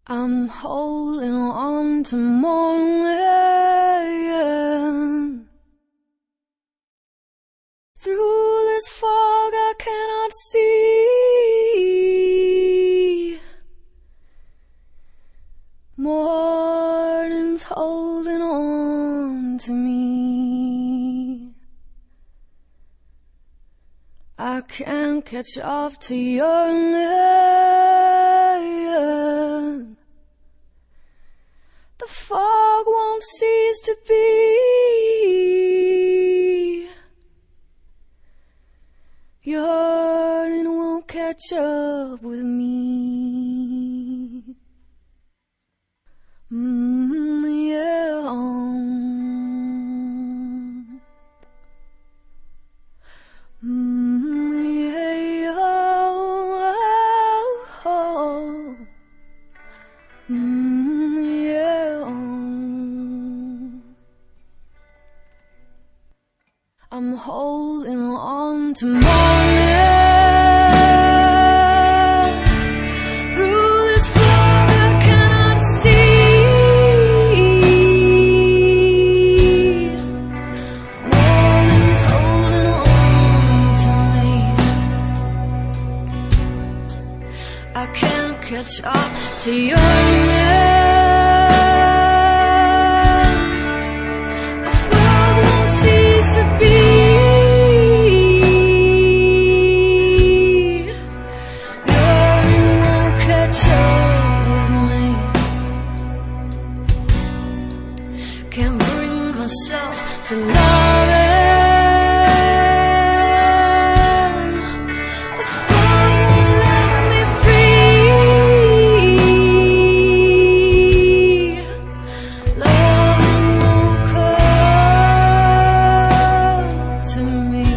I'm holding on to morning. Through this fog I cannot see. Morning's holding on to me. I can't catch up to your name. The fog won't cease to be. Yearning won't catch up with me. Yeah. I'm holding on to morning. Through this fog I cannot see. Morning's holding on to me. I can't catch up to your name. Can't bring myself to love it. The fog won't let me free. Love won't come to me.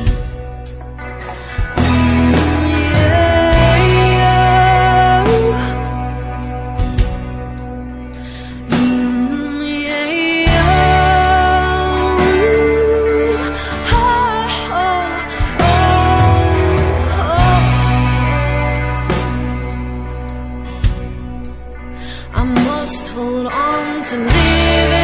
I must hold on to live.